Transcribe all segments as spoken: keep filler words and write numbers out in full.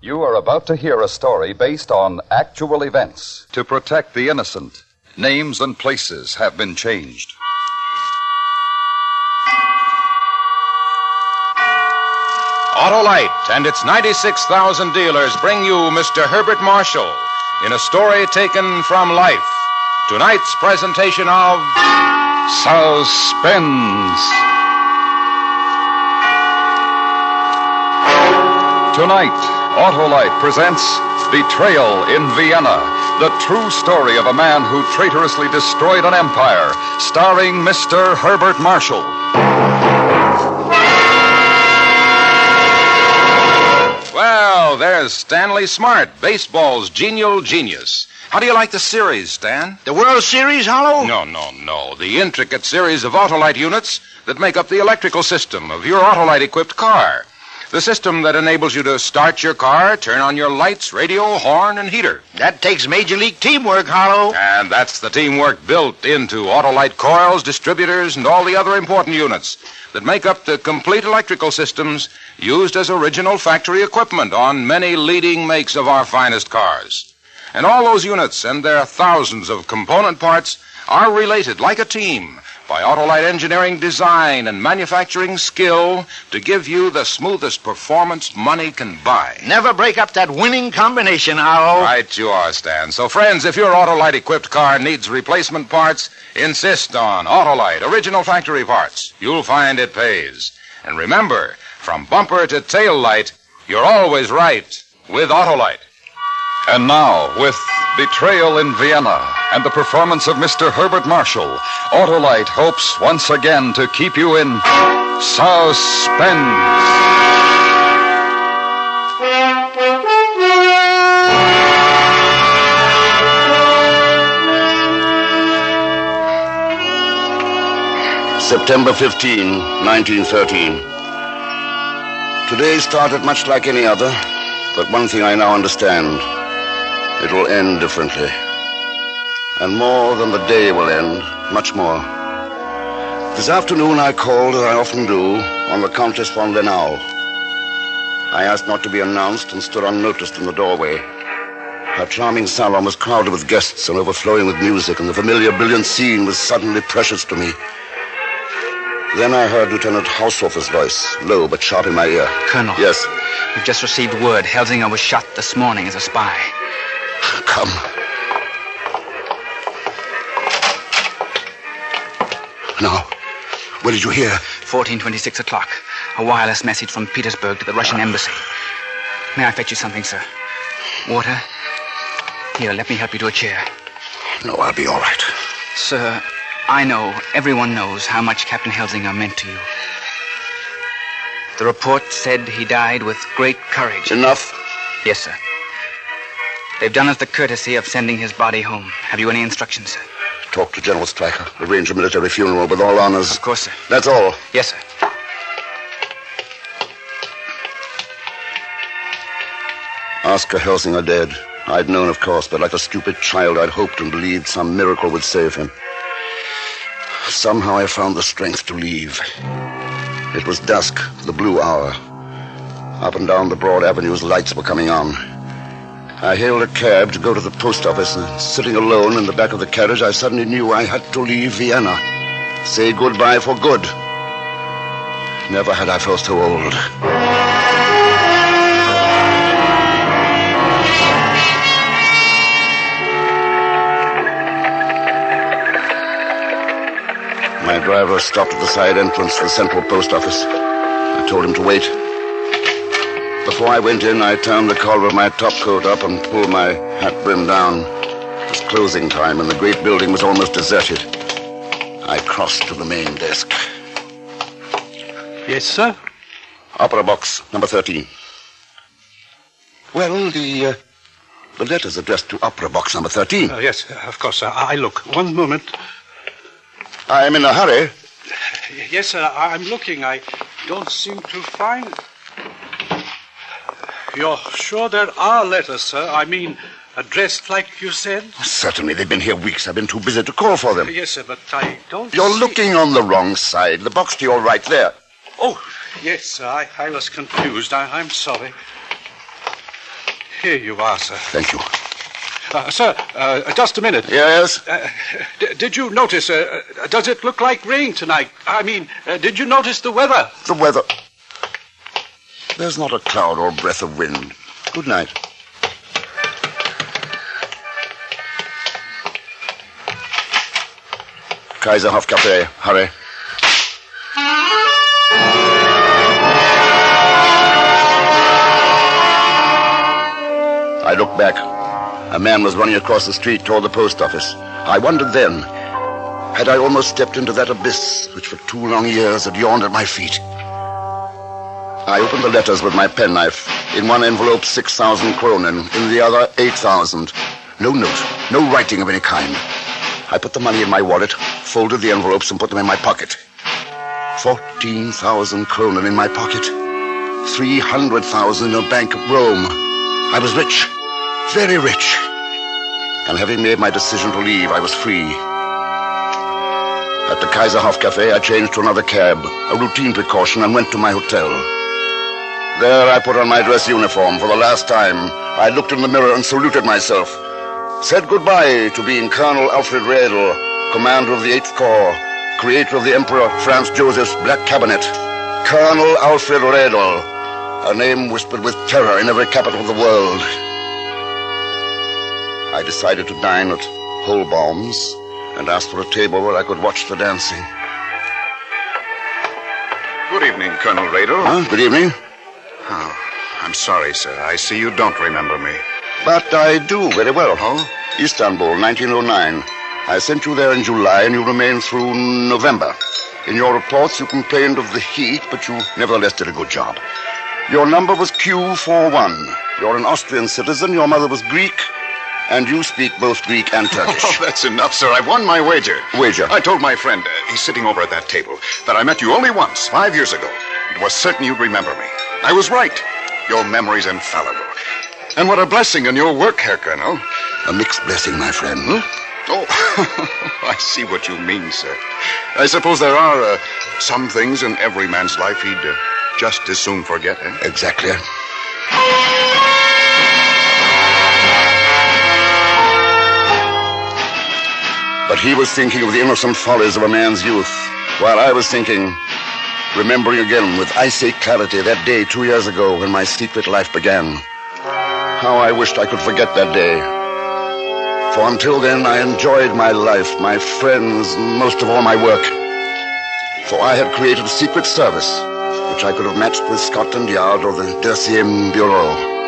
You are about to hear a story based on actual events. To protect the innocent, names and places have been changed. Autolite and its ninety-six thousand dealers bring you Mister Herbert Marshall in a story taken from life. Tonight's presentation of Suspense. Tonight, Autolite presents Betrayal in Vienna, the true story of a man who traitorously destroyed an empire, starring Mister Herbert Marshall. Well, there's Stanley Smart, baseball's genial genius. How do you like the series, Stan? The World Series, Hollow? No, no, no. The intricate series of Autolite units that make up the electrical system of your Autolite-equipped car. The system that enables you to start your car, turn on your lights, radio, horn, and heater. That takes Major League teamwork, Hollow. And that's the teamwork built into Autolite coils, distributors, and all the other important units that make up the complete electrical systems used as original factory equipment on many leading makes of our finest cars. And all those units and their thousands of component parts are related like a team by Autolite engineering design and manufacturing skill to give you the smoothest performance money can buy. Never break up that winning combination, Hollow. Right you are, Stan. So, friends, if your Autolite-equipped car needs replacement parts, insist on Autolite original factory parts. You'll find it pays. And remember, from bumper to tail light, you're always right with Autolite. And now, with Betrayal in Vienna and the performance of Mister Herbert Marshall, Autolite hopes once again to keep you in suspense. September fifteenth, nineteen thirteen. Today started much like any other, but one thing I now understand. It will end differently. And more than the day will end, much more. This afternoon I called, as I often do, on the Countess von Lenau. I asked not to be announced and stood unnoticed in the doorway. Her charming salon was crowded with guests and overflowing with music, and the familiar, brilliant scene was suddenly precious to me. Then I heard Lieutenant Haushofer's voice, low but sharp in my ear. Colonel. Yes? We've just received word Helsinger was shot this morning as a spy. Come. Now, where did you hear? fourteen twenty-six o'clock. A wireless message from Petersburg to the Russian embassy. May I fetch you something, sir? Water? Here, let me help you to a chair. No, I'll be all right. Sir, I know, everyone knows how much Captain Helsinger meant to you. The report said he died with great courage. Enough? Yes, sir. They've done us the courtesy of sending his body home. Have you any instructions, sir? Talk to General Stryker. Arrange a military funeral with all honors. Of course, sir. That's all. Yes, sir. Oscar Helsinger dead. I'd known, of course, but like a stupid child, I'd hoped and believed some miracle would save him. Somehow I found the strength to leave. It was dusk, the blue hour. Up and down the broad avenues, lights were coming on. I hailed a cab to go to the post office, and sitting alone in the back of the carriage, I suddenly knew I had to leave Vienna. Say goodbye for good. Never had I felt so old. My driver stopped at the side entrance to the central post office. I told him to wait. Before I went in, I turned the collar of my topcoat up and pulled my hat brim down. It was closing time, and the great building was almost deserted. I crossed to the main desk. Yes, sir? Opera box, number thirteen. Well, the, uh, the letter's addressed to opera box number thirteen. Uh, yes, of course, sir. I look. One moment. I'm in a hurry. Yes, sir, I'm looking. I don't seem to find... You're sure there are letters, sir? I mean, addressed like you said? Certainly. They've been here weeks. I've been too busy to call for them. Yes, sir, but I don't You're see... looking on the wrong side. The box to your right there. Oh, yes, sir. I, I was confused. I, I'm sorry. here you are, sir. Thank you. Uh, sir, uh, just a minute. Yes? Uh, d- did you notice, uh, uh, does it look like rain tonight? I mean, uh, did you notice the weather? The weather. There's not a cloud or breath of wind. Good night. Kaiserhof Cafe. Hurry. I looked back. A man was running across the street toward the post office. I wondered then, had I almost stepped into that abyss which for two long years had yawned at my feet? I opened the letters with my penknife. In one envelope, six thousand kronen. In the other, eight thousand. No note, no writing of any kind. I put the money in my wallet, folded the envelopes, and put them in my pocket. Fourteen thousand kronen in my pocket. Three hundred thousand in a bank at Rome. I was rich, very rich. And having made my decision to leave, I was free. At the Kaiserhof Cafe, I changed to another cab, a routine precaution, and went to my hotel. There I put on my dress uniform for the last time. I looked in the mirror and saluted myself. Said goodbye to being Colonel Alfred Redl, commander of the eighth Corps, creator of the Emperor Franz Joseph's Black Cabinet. Colonel Alfred Redl, a name whispered with terror in every capital of the world. I decided to dine at Holbaum's and asked for a table where I could watch the dancing. Good evening, Colonel Redl. Huh? Good evening. Oh, I'm sorry, sir. I see you don't remember me. But I do very well. Oh? Istanbul, nineteen oh nine. I sent you there in July, and you remained through November. In your reports, you complained of the heat, but you nevertheless did a good job. Your number was Q forty-one. You're an Austrian citizen, your mother was Greek, and you speak both Greek and Turkish. Oh, that's enough, sir. I've won my wager. Wager? I told my friend, uh, he's sitting over at that table, that I met you only once, five years ago. It was certain you'd remember me. I was right. Your memory's infallible. And what a blessing in your work, Herr Colonel. A mixed blessing, my friend. Oh, I see what you mean, sir. I suppose there are uh, some things in every man's life he'd uh, just as soon forget, eh? Exactly. But he was thinking of the innocent follies of a man's youth, while I was thinking, remembering again with icy clarity that day two years ago when my secret life began. How I wished I could forget that day. For until then, I enjoyed my life, my friends, most of all my work. For I had created a secret service, which I could have matched with Scotland Yard or the Deuxième Bureau.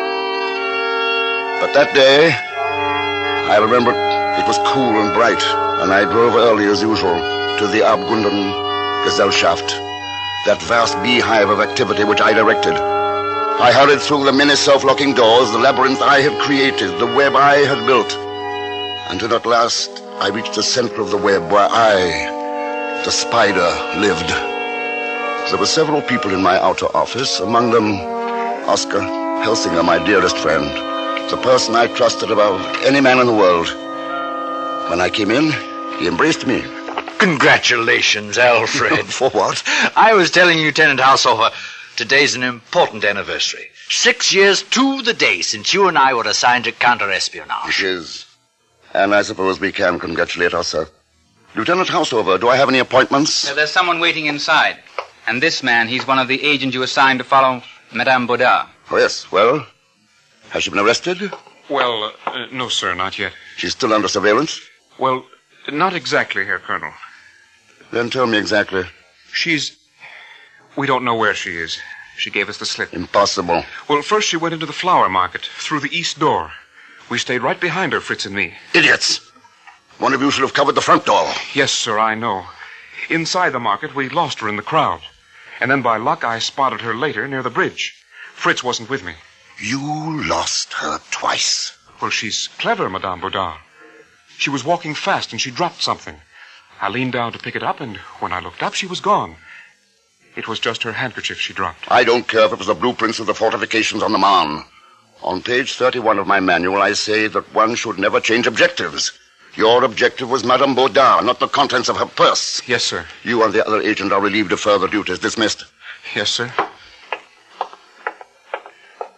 But that day, I remember it was cool and bright, and I drove early as usual to the Abgunden Gesellschaft, that vast beehive of activity which I directed. I hurried through the many self-locking doors, the labyrinth I had created, the web I had built, until at last I reached the center of the web where I, the spider, lived. There were several people in my outer office, among them Oscar Helsinger, my dearest friend, the person I trusted above any man in the world. When I came in, he embraced me. Congratulations, Alfred. For what? I was telling Lieutenant Haushofer, today's an important anniversary. Six years to the day since you and I were assigned to counter-espionage. It is. And I suppose we can congratulate ourselves. Lieutenant Haushofer, do I have any appointments? Uh, there's someone waiting inside. And this man, he's one of the agents you assigned to follow Madame Baudard. Oh, yes. Well, has she been arrested? Well, uh, no, sir, not yet. She's still under surveillance? Well, not exactly, Herr Colonel. Then tell me exactly. She's... We don't know where she is. She gave us the slip. Impossible. Well, first she went into the flower market, through the east door. We stayed right behind her, Fritz and me. Idiots! One of you should have covered the front door. Yes, sir, I know. Inside the market, we lost her in the crowd. And then by luck, I spotted her later near the bridge. Fritz wasn't with me. You lost her twice. Well, she's clever, Madame Baudard. She was walking fast and she dropped something. I leaned down to pick it up, and when I looked up, she was gone. It was just her handkerchief she dropped. I don't care if it was the blueprints of the fortifications on the Marne. On page thirty-one of my manual, I say that one should never change objectives. Your objective was Madame Baudard, not the contents of her purse. Yes, sir. You and the other agent are relieved of further duties. Dismissed. Yes, sir.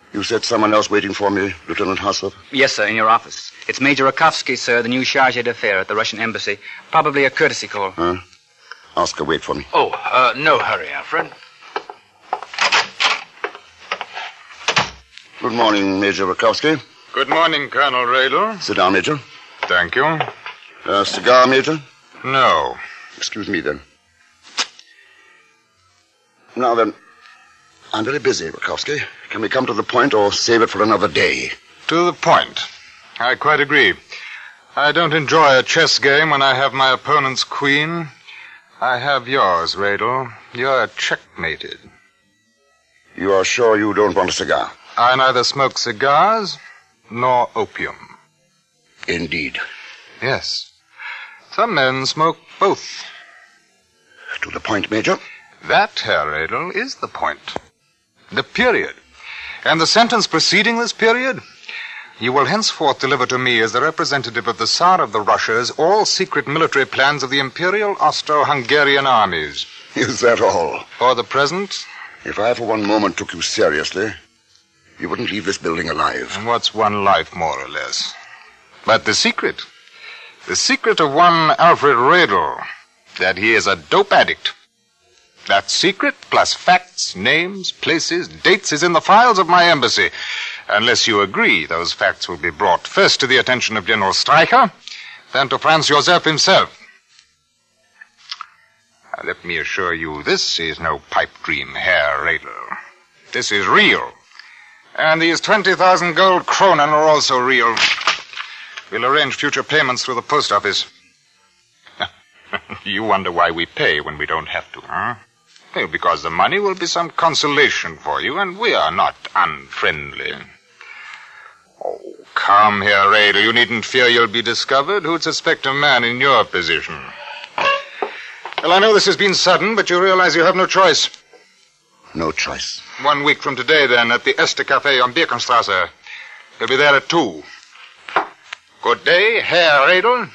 You said someone else waiting for me, Lieutenant Haslov? Yes, sir, in your office. It's Major Rakovsky, sir, the new charge d'affaires at the Russian embassy. Probably a courtesy call. Huh? Ask her wait for me. Oh, uh, no hurry, Alfred. Good morning, Major Rakovsky. Good morning, Colonel Radel. Sit down, Major. Thank you. Uh, cigar, Major? No. Excuse me, then. Now, then, I'm very busy, Rakovsky. Can we come to the point or save it for another day? To the point. I quite agree. I don't enjoy a chess game when I have my opponent's queen. I have yours, Radel. You're checkmated. You are sure you don't want a cigar? I neither smoke cigars nor opium. Indeed. Yes. Some men smoke both. To the point, Major. That, Herr Radel, is the point. The period. And the sentence preceding this period? You will henceforth deliver to me, as the representative of the Tsar of the Russias, all secret military plans of the Imperial Austro-Hungarian armies. Is that all? For the present? If I for one moment took you seriously, you wouldn't leave this building alive. And what's one life, more or less? But the secret, the secret of one Alfred Radel, that he is a dope addict. That secret, plus facts, names, places, dates, is in the files of my embassy. Unless you agree, those facts will be brought first to the attention of General Streicher, then to Franz Josef himself. Now, let me assure you, this is no pipe dream, Herr Radel. This is real. And these twenty thousand gold kronen are also real. We'll arrange future payments through the post office. You wonder why we pay when we don't have to, huh? Well, because the money will be some consolation for you, and we are not unfriendly. Oh, come here, Radel. You needn't fear you'll be discovered. Who'd suspect a man in your position? Well, I know this has been sudden, but you realize you have no choice. No choice. One week from today, then, at the Este Cafe on Birkenstrasse. You'll be there at two. Good day, Herr Radel.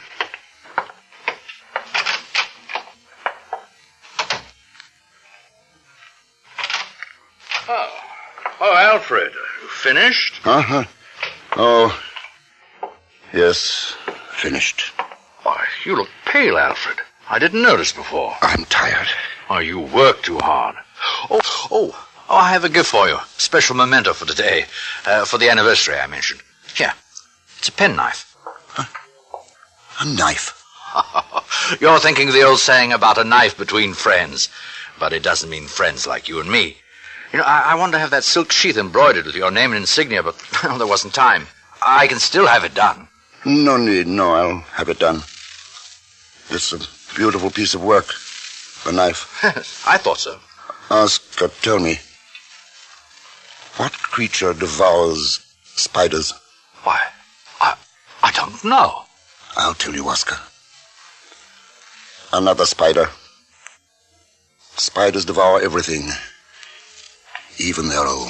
Oh, oh, Alfred, you finished? Uh-huh. Oh, yes, finished. Why, you look pale, Alfred. I didn't notice before. I'm tired. Oh, you work too hard. Oh, oh, oh, I have a gift for you. Special memento for today. Uh, for the anniversary I mentioned. Here, it's a penknife. Huh? A knife? You're thinking of the old saying about a knife between friends. But it doesn't mean friends like you and me. You know, I, I wanted to have that silk sheath embroidered with your name and insignia, but well, there wasn't time. I can still have it done. No need, no, I'll have it done. It's a beautiful piece of work, the knife. I thought so. Oscar, tell me, what creature devours spiders? Why, I, I don't know. I'll tell you, Oscar. Another spider. Spiders devour everything, even their own.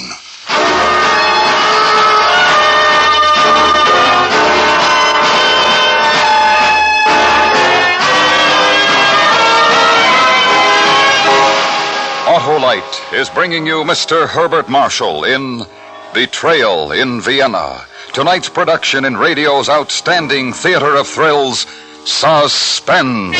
Autolite is bringing you Mister Herbert Marshall in Betrayal in Vienna. Tonight's production in radio's outstanding theater of thrills, Suspense.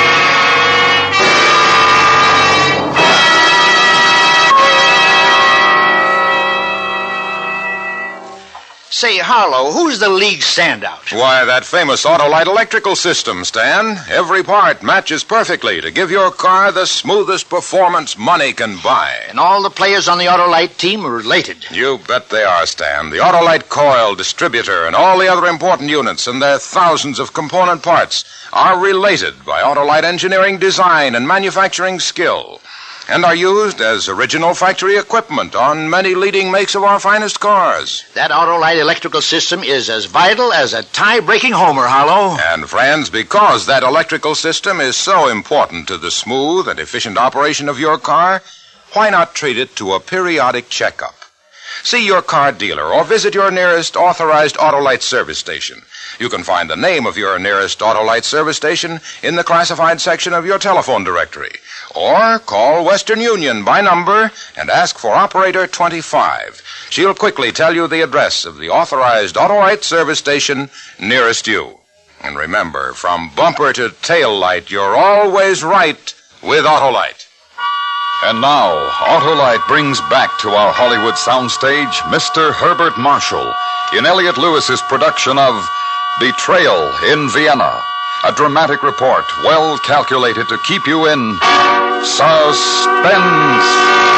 Say, Harlow, who's the league standout? Why, that famous Autolite electrical system, Stan. Every part matches perfectly to give your car the smoothest performance money can buy. And all the players on the Autolite team are related. You bet they are, Stan. The Autolite coil, distributor, and all the other important units and their thousands of component parts are related by Autolite engineering design and manufacturing skill, and are used as original factory equipment on many leading makes of our finest cars. That Autolite electrical system is as vital as a tie-breaking homer, Harlow. And, friends, because that electrical system is so important to the smooth and efficient operation of your car, why not treat it to a periodic checkup? See your car dealer or visit your nearest authorized Autolite service station. You can find the name of your nearest Autolite service station in the classified section of your telephone directory. Or call Western Union by number and ask for operator twenty-five. She'll quickly tell you the address of the authorized Autolite service station nearest you. And remember, from bumper to tail light, you're always right with Autolite. And now, Autolite brings back to our Hollywood soundstage Mister Herbert Marshall in Elliot Lewis's production of Betrayal in Vienna, a dramatic report well calculated to keep you in suspense.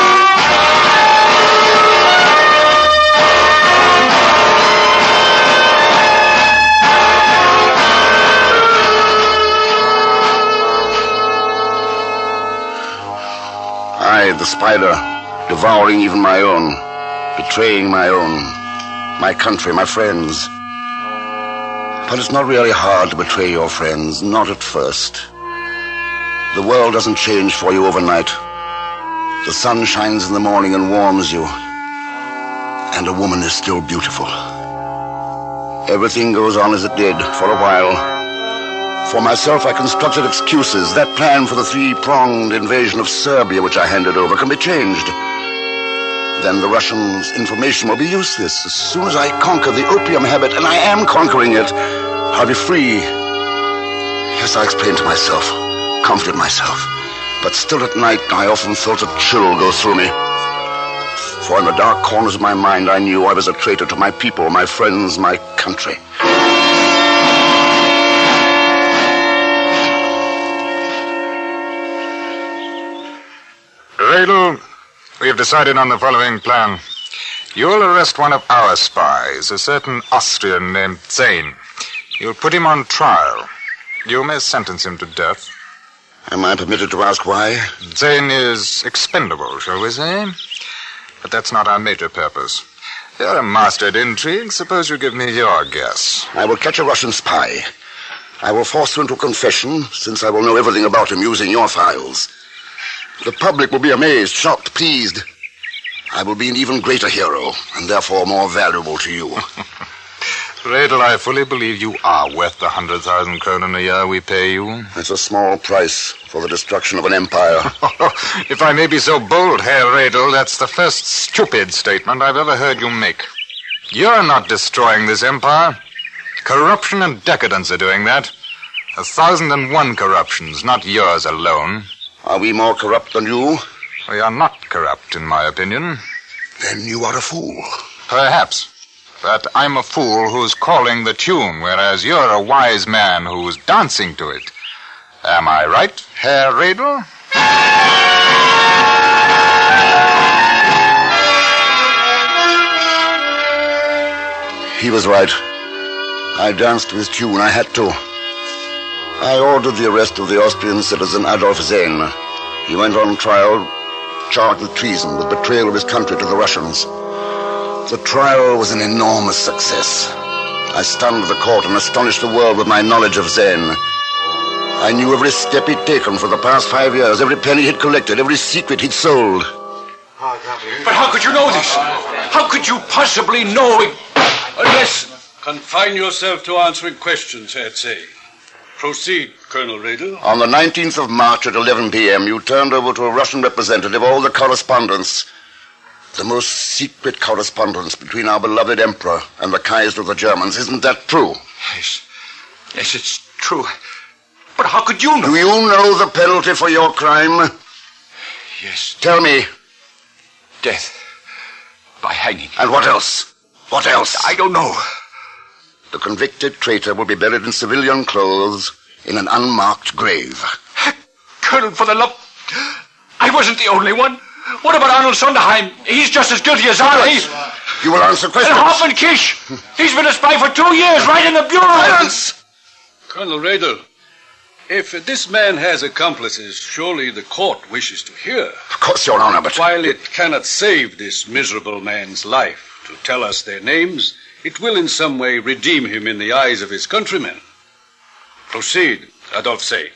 I, the spider, devouring even my own, betraying my own, my country, my friends. But it's not really hard to betray your friends, not at first. The world doesn't change for you overnight. The sun shines in the morning and warms you. And a woman is still beautiful. Everything goes on as it did for a while. For myself, I constructed excuses. That plan for the three-pronged invasion of Serbia, which I handed over, can be changed. Then the Russians' information will be useless. As soon as I conquer the opium habit, and I am conquering it, I'll be free. Yes, I explained to myself, comforted myself. But still at night, I often felt a chill go through me. For in the dark corners of my mind, I knew I was a traitor to my people, my friends, my country. Radel, we have decided on the following plan. You'll arrest one of our spies, a certain Austrian named Zane. You'll put him on trial. You may sentence him to death. Am I permitted to ask why? Zane is expendable, shall we say? But that's not our major purpose. You're a master at intrigue. Suppose you give me your guess. I will catch a Russian spy. I will force him into confession, since I will know everything about him using your files. The public will be amazed, shocked, pleased. I will be an even greater hero, and therefore more valuable to you. Radel, I fully believe you are worth the hundred thousand kronen a year we pay you. It's a small price for the destruction of an empire. If I may be so bold, Herr Radel, that's the first stupid statement I've ever heard you make. You're not destroying this empire. Corruption and decadence are doing that. A thousand and one corruptions, not yours alone. Are we more corrupt than you? We are not corrupt, in my opinion. Then you are a fool. Perhaps. But I'm a fool who's calling the tune, whereas you're a wise man who's dancing to it. Am I right, Herr Radel? He was right. I danced to his tune. I had to. I ordered the arrest of the Austrian citizen Adolf Zane. He went on trial, charged with treason, with betrayal of his country to the Russians. The trial was an enormous success. I stunned the court and astonished the world with my knowledge of Zane. I knew every step he'd taken for the past five years, every penny he'd collected, every secret he'd sold. But how could you know this? How could you possibly know it? Unless... Confine yourself to answering questions, Herr Zane. Proceed, Colonel Radel. On the nineteenth of March at eleven p.m., you turned over to a Russian representative all the correspondence. The most secret correspondence between our beloved Emperor and the Kaiser of the Germans. Isn't that true? Yes. Yes, it's true. But how could you know? Do you know the penalty for your crime? Yes. Tell me. Death. By hanging. And what else? What else? I don't know. The convicted traitor will be buried in civilian clothes in an unmarked grave. Colonel, for the love... I wasn't the only one. What about Arnold Sonderheim? He's just as guilty as I. He's... You will answer questions. And Hoffman Kish. He's been a spy for two years, right in the Bureau. Silence. Colonel Radel, if this man has accomplices, surely the court wishes to hear. Of course, Your Honor, but... While it cannot save this miserable man's life to tell us their names, it will in some way redeem him in the eyes of his countrymen. Proceed, Adolf Zane.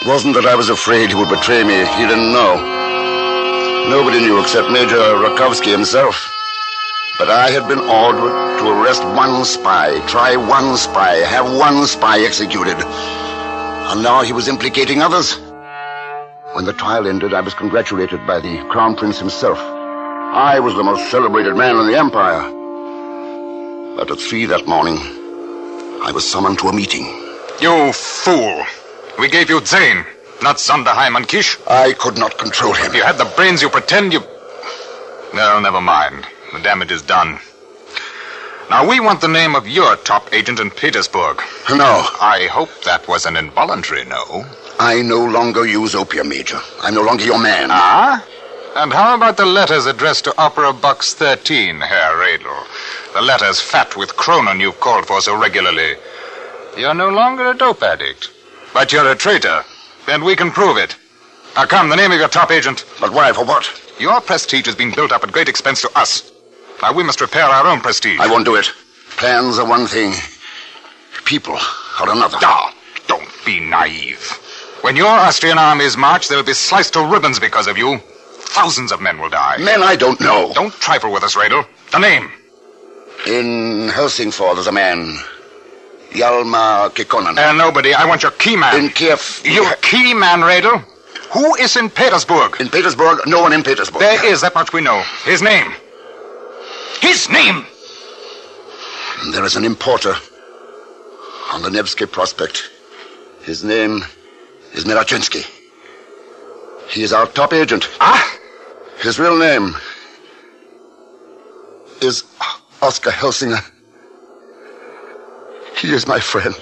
It wasn't that I was afraid he would betray me. He didn't know. Nobody knew except Major Rakowski himself. But I had been ordered to arrest one spy, try one spy, have one spy executed. And now he was implicating others. When the trial ended, I was congratulated by the Crown Prince himself. I was the most celebrated man in the Empire. But at three that morning, I was summoned to a meeting. You fool. We gave you Zane, not Sonderheim and Kish. I could not control him. If you had the brains you pretend you... No, never mind. The damage is done. Now, we want the name of your top agent in Petersburg. No. I hope that was an involuntary no. I no longer use opium, Major. I'm no longer your man. Ah? And how about the letters addressed to Opera Box thirteen, Herr Radel? The letters fat with Cronin you've called for so regularly. You're no longer a dope addict, but you're a traitor, and we can prove it. Now come, the name of your top agent. But why, for what? Your prestige has been built up at great expense to us. Now we must repair our own prestige. I won't do it. Plans are one thing. People are another. Ah, don't be naive. When your Austrian armies march, they'll be sliced to ribbons because of you. Thousands of men will die. Men I don't know. Don't trifle with us, Radel. The name. In Helsingfors, there's a man. Hjalmar Kekkonen. Uh, nobody. I want your key man. In Kiev. Your key man, Radel? Who is in Petersburg? In Petersburg? No one in Petersburg. There is, that much we know. His name. His name! There is an importer on the Nevsky Prospect. His name is Mirachinsky. He is our top agent. Ah? His real name is Oscar Helsinger. He is my friend.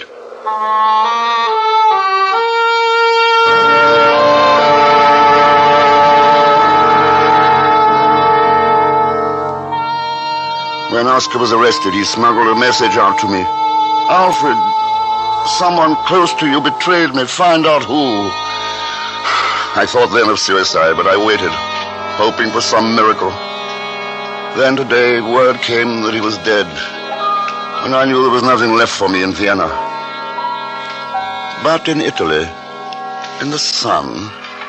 When Oscar was arrested, he smuggled a message out to me. Alfred, someone close to you betrayed me. Find out who. I thought then of suicide, but I waited, hoping for some miracle. Then today, word came that he was dead, and I knew there was nothing left for me in Vienna. But in Italy, in the sun,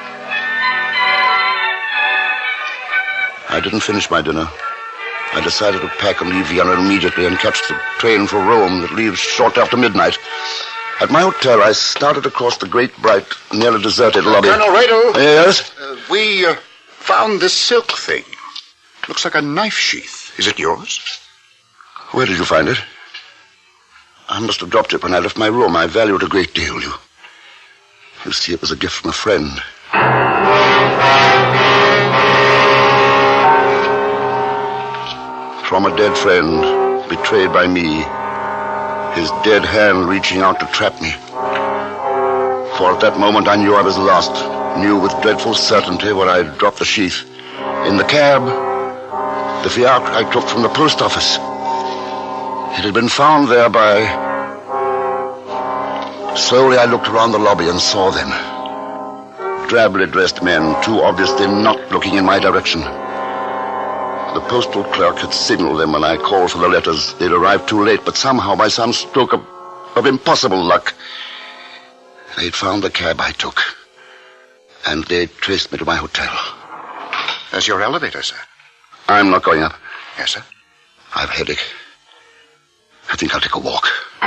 I didn't finish my dinner. I decided to pack and leave Vienna immediately and catch the train for Rome that leaves short after midnight. At my hotel, I started across the great, bright, nearly deserted lobby. Colonel Radel? Yes? Uh, we uh, found this silk thing. Looks like a knife sheath. Is it yours? Where did you find it? I must have dropped it when I left my room. I value it a great deal. You, you see, it was a gift from a friend. From a dead friend, betrayed by me. His dead hand reaching out to trap me. For at that moment I knew I was lost. Knew with dreadful certainty where I'd dropped the sheath. In the cab, the fiacre I took from the post office. It had been found there by... Slowly I looked around the lobby and saw them. Drably dressed men, too obviously not looking in my direction. The postal clerk had signaled them when I called for the letters. They'd arrived too late, but somehow, by some stroke of, of impossible luck, they'd found the cab I took. And they'd traced me to my hotel. There's your elevator, sir. I'm not going up. Yes, sir. I've a headache. I think I'll take a walk.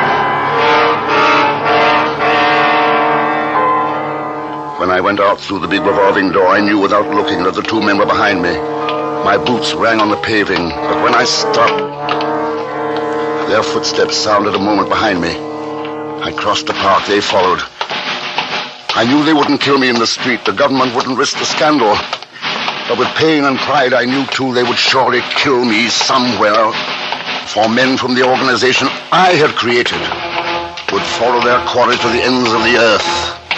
When I went out through the big revolving door, I knew without looking that the two men were behind me. My boots rang on the paving, but when I stopped, their footsteps sounded a moment behind me. I crossed the park. They followed. I knew they wouldn't kill me in the street. The government wouldn't risk the scandal. But with pain and pride, I knew, too, they would surely kill me somewhere. For men from the organization I had created would follow their quarry to the ends of the earth.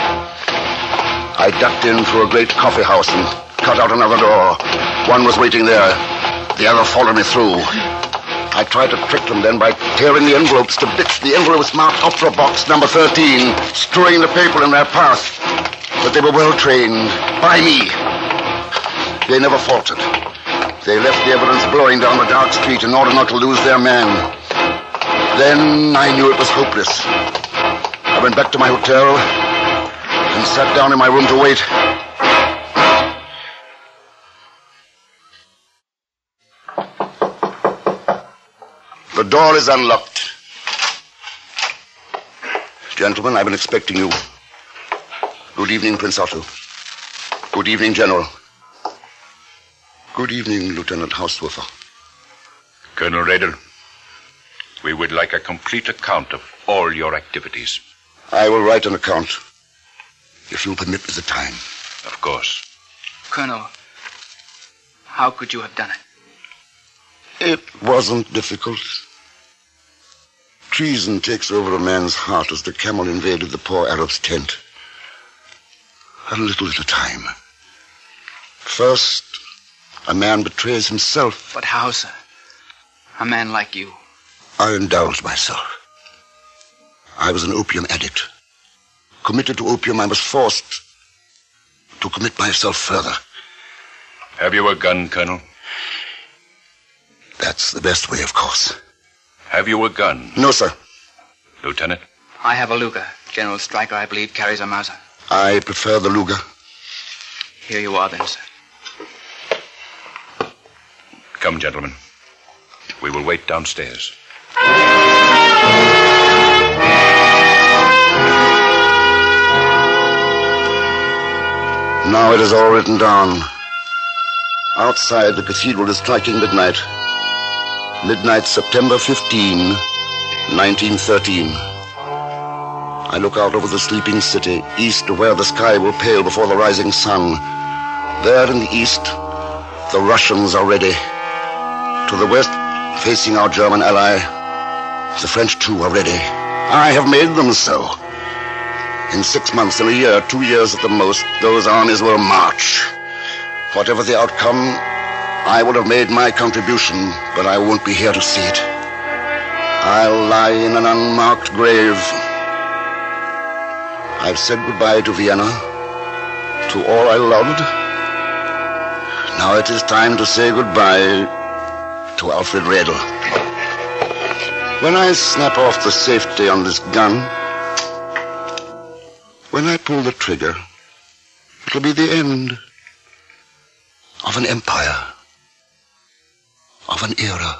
I ducked in through a great coffee house and cut out another door. One was waiting there. The other followed me through. I tried to trick them then by tearing the envelopes to bits. The envelopes marked Opera Box number thirteen, strewing the paper in their path. But they were well trained by me. They never faltered. They left the evidence blowing down the dark street in order not to lose their man. Then I knew it was hopeless. I went back to my hotel, and sat down in my room to wait. The door is unlocked. Gentlemen, I've been expecting you. Good evening, Prince Otto. Good evening, General. Good evening, Lieutenant Haushofer. Colonel Raeder, we would like a complete account of all your activities. I will write an account, if you'll permit me the time. Of course. Colonel, how could you have done it? It wasn't difficult. Treason takes over a man's heart as the camel invaded the poor Arab's tent. A little at a time. First, a man betrays himself. But how, sir? A man like you. I indulged myself. I was an opium addict. Committed to opium, I was forced to commit myself further. Have you a gun, Colonel? That's the best way, of course. Have you a gun? No, sir. Lieutenant? I have a Luger. General Stryker, I believe, carries a Mauser. I prefer the Luger. Here you are, then, sir. Come, gentlemen. We will wait downstairs. Now it is all written down. Outside, the cathedral is striking midnight. Midnight, September fifteenth, nineteen thirteen. I look out over the sleeping city, east to where the sky will pale before the rising sun. There in the east, the Russians are ready. To the west, facing our German ally, the French too are ready. I have made them so. In six months, in a year, two years at the most, those armies will march. Whatever the outcome, I will have made my contribution, but I won't be here to see it. I'll lie in an unmarked grave. I've said goodbye to Vienna, to all I loved. Now it is time to say goodbye to Alfred Raedel. When I snap off the safety on this gun, when I pull the trigger, it'll be the end of an empire, of an era.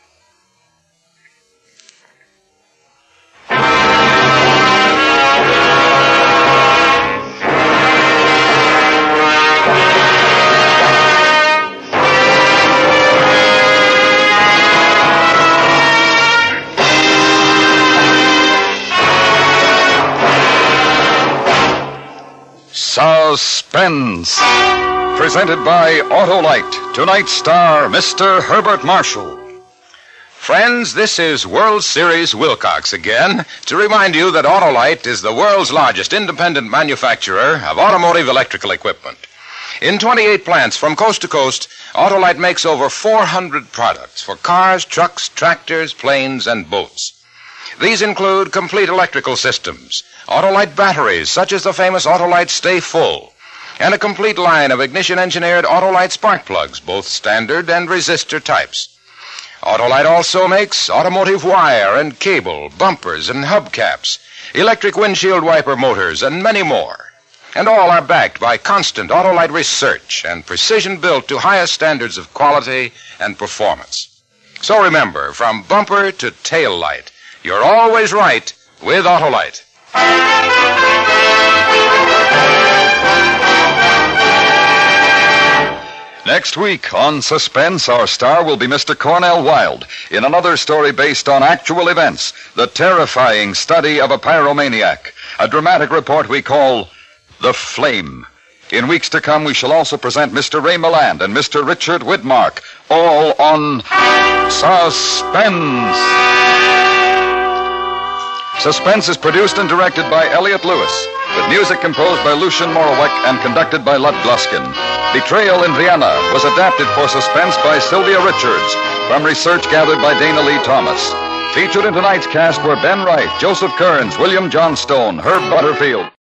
Suspense. Presented by Autolite. Tonight's star, Mister Herbert Marshall. Friends, this is World Series Wilcox again to remind you that Autolite is the world's largest independent manufacturer of automotive electrical equipment. In twenty-eight plants from coast to coast, Autolite makes over four hundred products for cars, trucks, tractors, planes, and boats. These include complete electrical systems, Autolite batteries, such as the famous Autolite Stay Full, and a complete line of ignition-engineered Autolite spark plugs, both standard and resistor types. Autolite also makes automotive wire and cable, bumpers and hubcaps, electric windshield wiper motors, and many more. And all are backed by constant Autolite research and precision built to highest standards of quality and performance. So remember, from bumper to tail light, you're always right with Autolite. Next week on Suspense, our star will be Mister Cornell Wilde in another story based on actual events, The Terrifying Study of a Pyromaniac, a dramatic report we call The Flame. In weeks to come, we shall also present Mister Ray Milland and Mister Richard Widmark, all on Suspense. Suspense is produced and directed by Elliot Lewis, with music composed by Lucien Moraweck and conducted by Lud Gluskin. Betrayal in Vienna was adapted for Suspense by Sylvia Richards, from research gathered by Dana Lee Thomas. Featured in tonight's cast were Ben Wright, Joseph Kearns, William Johnstone, Herb Butterfield.